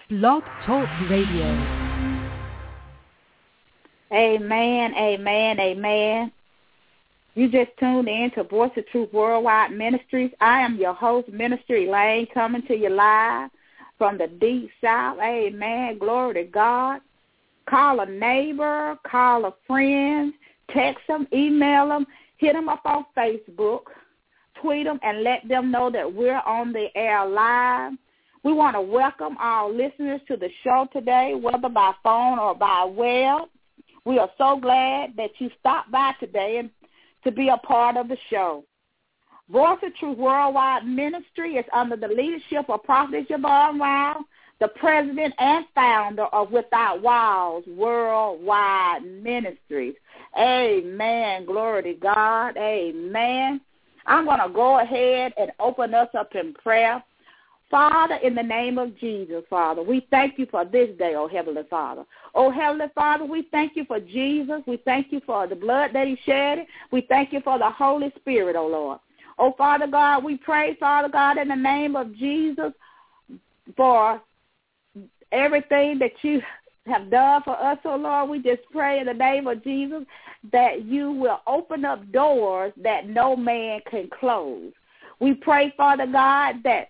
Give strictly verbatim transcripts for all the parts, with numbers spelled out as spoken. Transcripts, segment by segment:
Blog Talk Radio. Amen, amen, amen. You just tuned in to Voice of Truth Worldwide Ministries. I am your host, Minister Elaine, coming to you live from the deep south. Amen. Glory to God. Call a neighbor, call a friend, text them, email them, hit them up on Facebook, tweet them, and let them know that we're on the air live. We want to welcome our listeners to the show today, whether by phone or by web. We are so glad that you stopped by today and to be a part of the show. Voice of Truth Worldwide Ministry is under the leadership of Prophet Javon Rao, the president and founder of Without Walls Worldwide Ministries. Amen. Glory to God. Amen. I'm going to go ahead and open us up in prayer. Father, in the name of Jesus, Father, we thank you for this day, oh Heavenly Father. Oh Heavenly Father, we thank you for Jesus. We thank you for the blood that he shed. We thank you for the Holy Spirit, oh Lord. Oh Father God, we pray, Father God, in the name of Jesus for everything that you have done for us, oh Lord. We just pray in the name of Jesus that you will open up doors that no man can close. We pray, Father God, that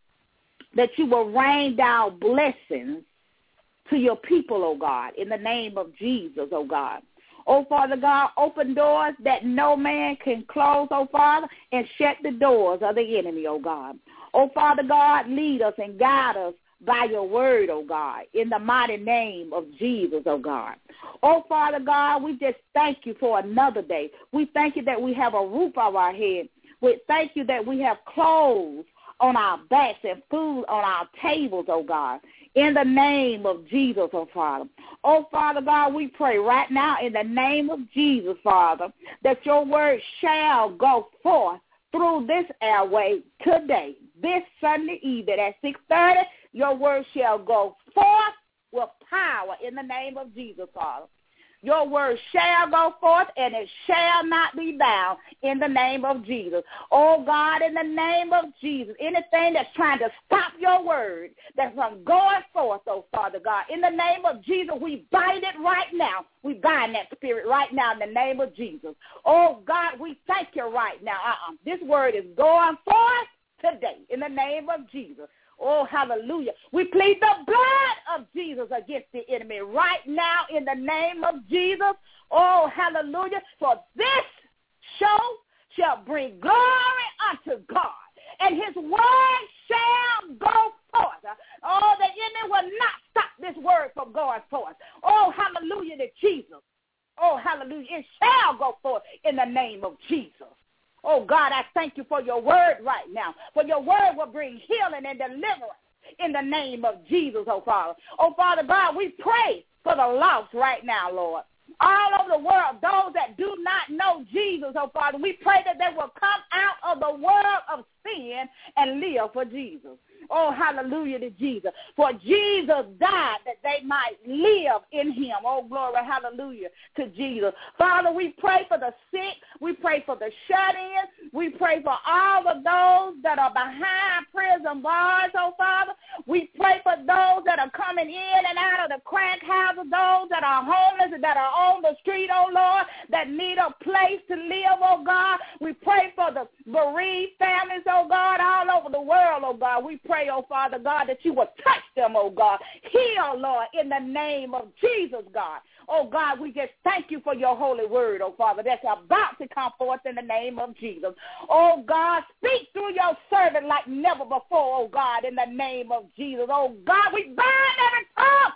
that you will rain down blessings to your people, oh God, in the name of Jesus, oh God. Oh, Father God, open doors that no man can close, oh Father, and shut the doors of the enemy, oh God. Oh, Father God, lead us and guide us by your word, oh God, in the mighty name of Jesus, oh God. Oh, Father God, we just thank you for another day. We thank you that we have a roof over our head. We thank you that we have clothes on our backs and food on our tables, oh God, in the name of Jesus, oh Father. Oh, Father God, we pray right now in the name of Jesus, Father, that your word shall go forth through this airway today, this Sunday evening at six thirty. Your word shall go forth with power in the name of Jesus, Father. Your word shall go forth, and it shall not be bound in the name of Jesus. Oh, God, in the name of Jesus, anything that's trying to stop your word that's from going forth, oh, Father God, in the name of Jesus, we bind it right now. We bind that spirit right now in the name of Jesus. Oh, God, we thank you right now. Uh-uh. This word is going forth today in the name of Jesus. Oh, hallelujah. We plead the blood of Jesus against the enemy right now in the name of Jesus. Oh, hallelujah. For this show shall bring glory unto God, and his word shall go forth. Oh, the enemy will not stop this word from going forth. Oh, hallelujah to Jesus. Oh, hallelujah. It shall go forth in the name of Jesus. Oh, God, I thank you for your word right now, for your word will bring healing and deliverance in the name of Jesus, oh, Father. Oh, Father God, we pray for the lost right now, Lord. All over the world, those that do not know Jesus, oh, Father, we pray that they will come out of the world of sin and live for Jesus. Oh, hallelujah to Jesus. For Jesus died that they might live in him. Oh, glory, hallelujah to Jesus. Father, we pray for the sick. We pray for the shut-in. We pray for all of those that are behind prison bars, oh, Father. We pray for those that are coming in and out of the crack houses, those that are homeless and that are on the street, oh, Lord, that need a place to live, oh, God. We pray for the bereaved families, oh, God, all over the world, oh, God. We pray, oh, Father God, that you will touch them, oh, God. Heal, Lord, in the name of Jesus, God. Oh, God, we just thank you for your holy word, oh, Father, that's about to come forth in the name of Jesus. Oh, God, speak through your servant like never before, oh, God, in the name of Jesus. Oh, God, we bind every tongue.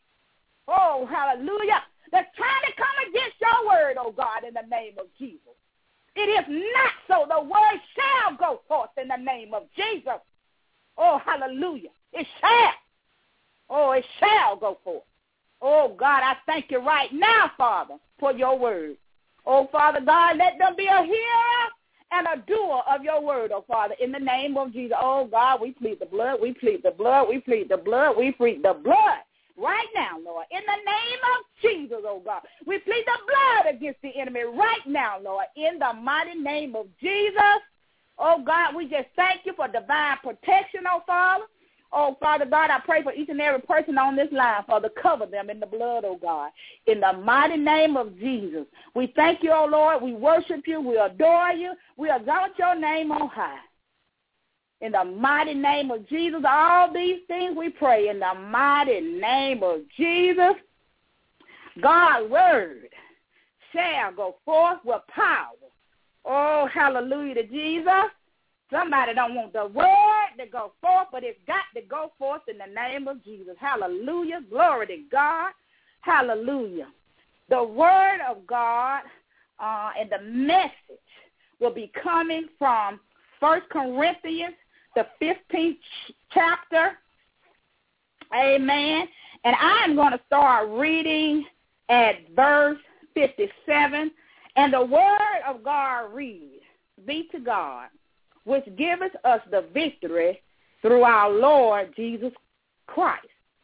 Oh, hallelujah. That's trying to come against your word, oh, God, in the name of Jesus. It is not so. The word shall go forth in the name of Jesus. Oh, hallelujah. It shall. Oh, it shall go forth. Oh, God, I thank you right now, Father, for your word. Oh, Father God, let them be a hearer and a doer of your word, oh, Father, in the name of Jesus. Oh, God, we plead the blood. We plead the blood. We plead the blood. We plead the blood right now, Lord, in the name of Jesus, oh, God. We plead the blood against the enemy right now, Lord, in the mighty name of Jesus. Oh, God, we just thank you for divine protection, oh, Father. Oh, Father God, I pray for each and every person on this line, Father, cover them in the blood, oh God. In the mighty name of Jesus, we thank you, oh Lord. We worship you. We adore you. We exalt your name on high. In the mighty name of Jesus, all these things we pray in the mighty name of Jesus. God's word shall go forth with power. Oh, hallelujah to Jesus. Somebody don't want the word to go forth, but it's got to go forth in the name of Jesus. Hallelujah. Glory to God. Hallelujah. The word of God uh, and the message will be coming from First Corinthians, the fifteenth chapter. Amen. And I'm going to start reading at verse fifty-seven. And the word of God reads, "Be to God, which giveth us the victory through our Lord Jesus Christ.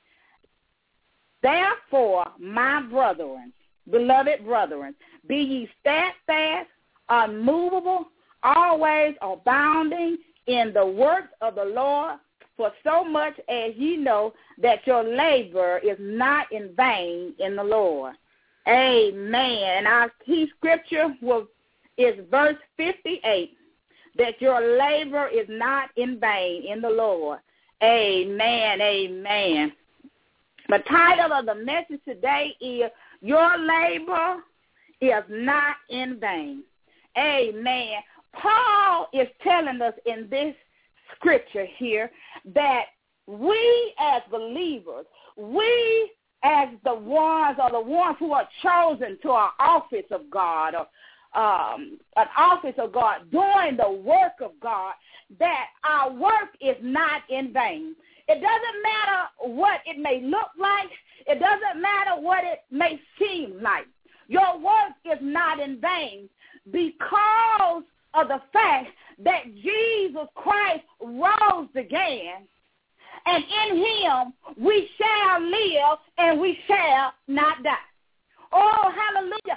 Therefore, my brethren, beloved brethren, be ye steadfast, unmovable, always abounding in the works of the Lord, for so much as ye know that your labor is not in vain in the Lord." Amen. And our key scripture will, is verse fifty-eight, that your labor is not in vain in the Lord. Amen, amen. The title of the message today is, Your Labor is Not in Vain. Amen. Paul is telling us in this scripture here that we as believers, we as the ones or the ones who are chosen to our office of God, or um, an office of God, doing the work of God, that our work is not in vain. It doesn't matter what it may look like. It doesn't matter what it may seem like. Your work is not in vain because of the fact that Jesus Christ rose again, and in him we shall live and we shall not die. Oh, hallelujah.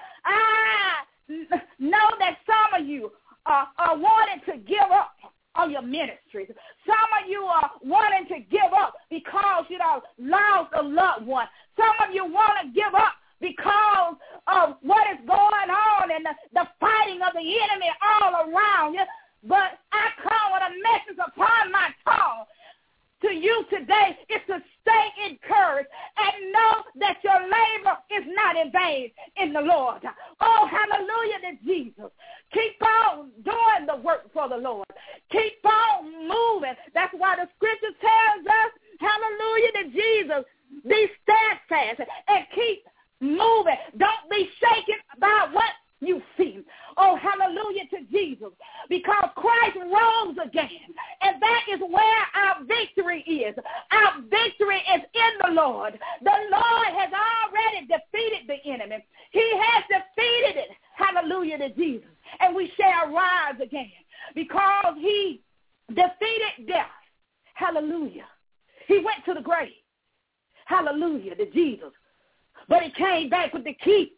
I know that some of you are, are wanting to give up on your ministry. Some of you are wanting to give up because you know lost a loved one. Some of you want to give up because of what is going on and the, the fighting of the enemy all around you. But I come with a message upon my tongue to you today is to stay encouraged and know that your labor is not in vain in the Lord. Oh, hallelujah to Jesus. Keep on doing the work for the Lord. Keep on moving. That's why the scripture tells us, hallelujah to Jesus, be steadfast and keep moving. Don't be shaken by what you see. Oh, hallelujah to Jesus. Because Christ rose again. And that is where our victory is. Our victory is in the Lord. The Lord has already defeated the enemy. He has defeated it. Hallelujah to Jesus. And we shall rise again. Because he defeated death. Hallelujah. He went to the grave. Hallelujah to Jesus. But he came back with the key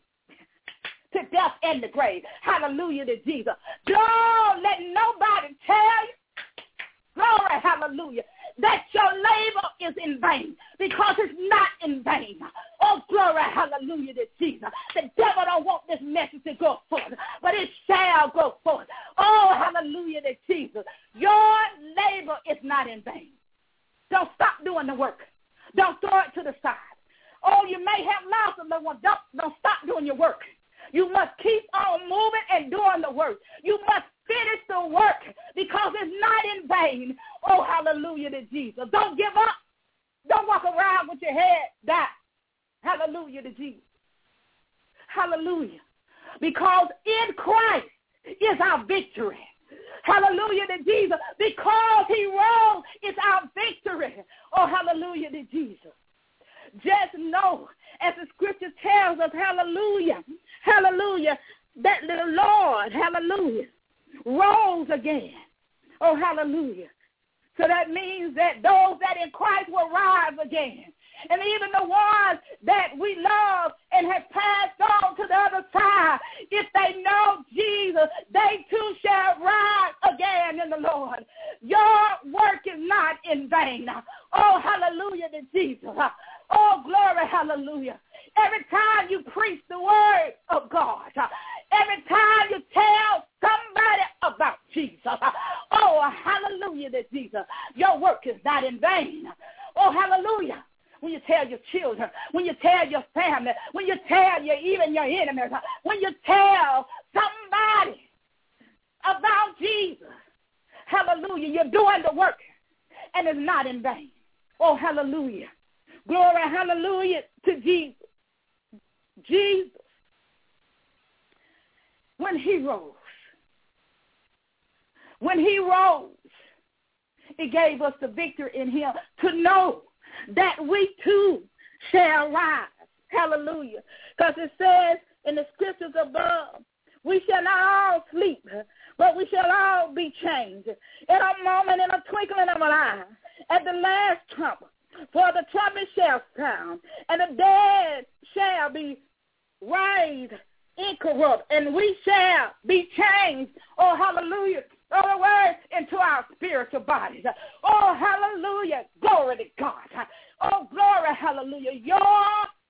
to death and the grave. Hallelujah to Jesus. Don't let nobody tell you, glory, hallelujah, that your labor is in vain, because it's not in vain. Oh, glory, hallelujah to Jesus. The devil don't want this message to go forth, but it shall go forth. Oh, hallelujah to Jesus. Your labor is not in vain. Don't stop doing the work. Don't throw it to the side. Oh, you may have lost a little one. Don't, don't stop doing your work. You must keep on moving and doing the work. You must finish the work because it's not in vain. Oh, hallelujah to Jesus. Don't give up. Don't walk around with your head down. Hallelujah to Jesus. Hallelujah. Because in Christ is our victory. Hallelujah to Jesus. Because he rose is our victory. Oh, hallelujah to Jesus. Just know, as the scripture tells us, hallelujah, hallelujah, that the Lord, hallelujah, rose again. Oh, hallelujah. So that means that those that in Christ will rise again. And even the ones that we love and have passed on to the other side, if they know Jesus, they too shall rise again in the Lord. Your work is not in vain. Oh, hallelujah to Jesus. Oh, glory, hallelujah. Every time you preach the word of God, every time you tell somebody about Jesus, oh, hallelujah to Jesus, your work is not in vain. Oh, hallelujah. When you tell your children, when you tell your family, when you tell your, even your enemies, when you tell somebody about Jesus, hallelujah, you're doing the work and it's not in vain. Oh, hallelujah. Glory, hallelujah to Jesus. Jesus, when he rose, when he rose, it gave us the victory in him to know that we too shall rise. Hallelujah. Because it says in the scriptures above, we shall not all sleep, but we shall all be changed in a moment, in a twinkling of an eye, at the last trumpet. For the trumpet shall sound, and the dead shall be raised incorrupt, and we shall be changed, oh, hallelujah, other words, into our spiritual bodies. Oh, hallelujah, glory to God. Oh, glory, hallelujah. Your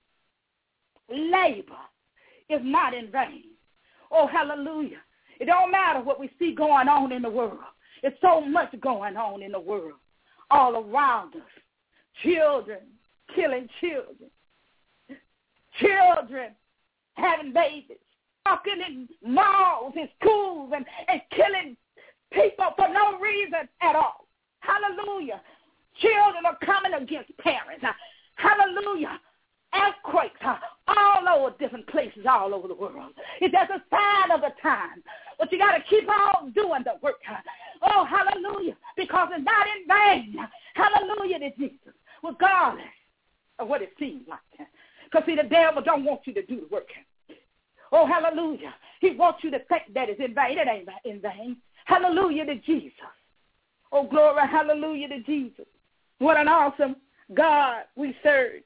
labor is not in vain. Oh, hallelujah. It don't matter what we see going on in the world. It's so much going on in the world all around us. Children killing children. Children having babies. Walking in malls and schools and, and killing people for no reason at all. Hallelujah. Children are coming against parents. Hallelujah. Earthquakes all over different places all over the world. It's just a sign of the time. But you got to keep on doing the work. Oh, hallelujah. Because it's not in vain. Hallelujah to Jesus. Regardless of what it seems like. Because, see, the devil don't want you to do the work. Oh, hallelujah. He wants you to think that it's in vain. It ain't in vain. Hallelujah to Jesus. Oh, glory, hallelujah to Jesus. What an awesome God we serve.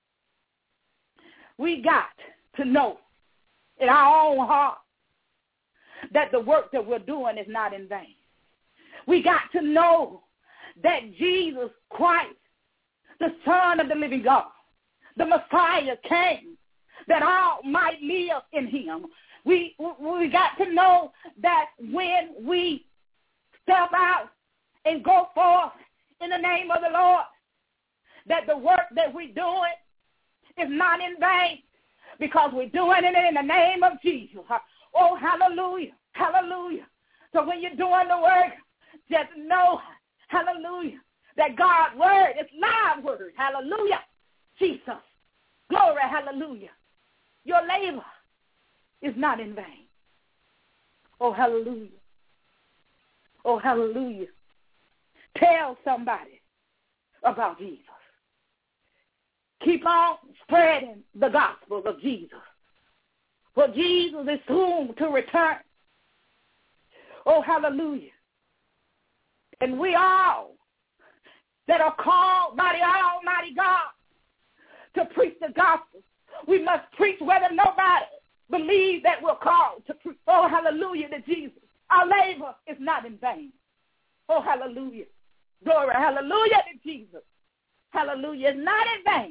We got to know in our own heart that the work that we're doing is not in vain. We got to know that Jesus Christ, the Son of the living God, the Messiah, came that all might live in him. We, we got to know that when we step out and go forth in the name of the Lord, that the work that we're doing is not in vain because we're doing it in the name of Jesus. Oh, hallelujah, hallelujah. So when you're doing the work, just know, hallelujah, that God's word is live word. Hallelujah, Jesus. Glory, hallelujah. Your labor is not in vain. Oh, hallelujah. Oh, hallelujah. Tell somebody about Jesus. Keep on spreading the gospel of Jesus. For Jesus is soon to return. Oh, hallelujah. And we all that are called by the Almighty God to preach the gospel, we must preach whether nobody believes that we're called to preach. Oh, hallelujah to Jesus. Our labor is not in vain. Oh, hallelujah. Glory, hallelujah to Jesus. Hallelujah. It's not in vain.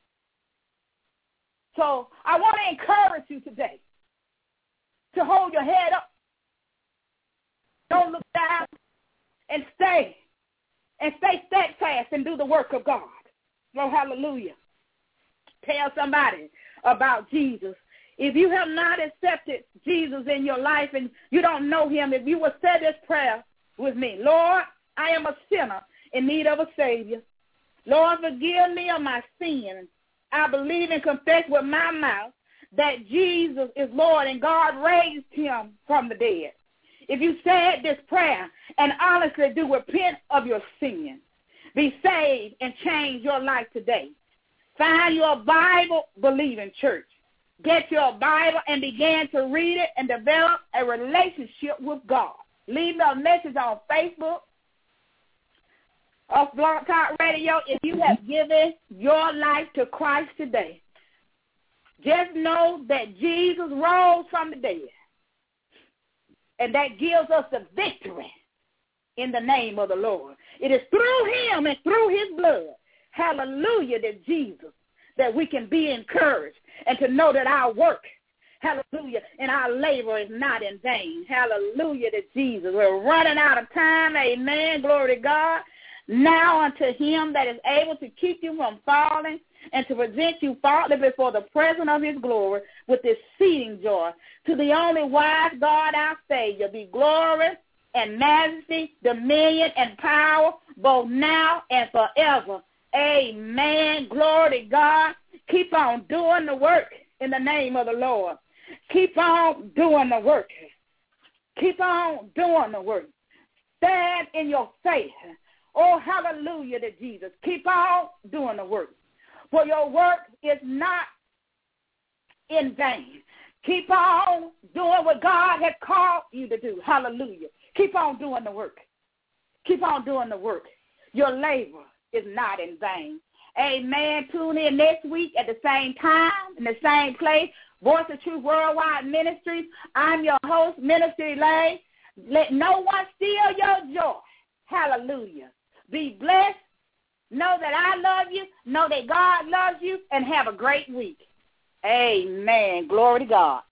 So I want to encourage you today to hold your head up. Don't look down and stay. And stay steadfast and do the work of God. Oh, hallelujah. Tell somebody about Jesus. If you have not accepted Jesus in your life and you don't know him, if you will say this prayer with me. Lord, I am a sinner in need of a Savior. Lord, forgive me of my sins. I believe and confess with my mouth that Jesus is Lord and God raised him from the dead. If you said this prayer and honestly do repent of your sin, be saved and change your life today. Find your Bible-believing church. Get your Bible and begin to read it and develop a relationship with God. Leave me a message on Facebook of Blog Talk Radio, if you have given your life to Christ today, just know that Jesus rose from the dead, and that gives us the victory in the name of the Lord. It is through him and through his blood, hallelujah, to Jesus, that we can be encouraged and to know that our work, hallelujah, and our labor is not in vain. Hallelujah to Jesus. We're running out of time. Amen. Glory to God. Now unto him that is able to keep you from falling and to present you faultless before the presence of his glory with exceeding joy. To the only wise God, our Savior, be glory and majesty, dominion and power, both now and forever. Amen. Glory to God. Keep on doing the work in the name of the Lord. Keep on doing the work. Keep on doing the work. Stand in your faith. Oh, hallelujah to Jesus. Keep on doing the work. For your work is not in vain. Keep on doing what God has called you to do. Hallelujah. Keep on doing the work. Keep on doing the work. Your labor is not in vain. Amen. Tune in next week at the same time, in the same place. Voice of Truth Worldwide Ministries. I'm your host, Minister Elaine. Let no one steal your joy. Hallelujah. Be blessed. Know that I love you. Know that God loves you. And have a great week. Amen. Glory to God.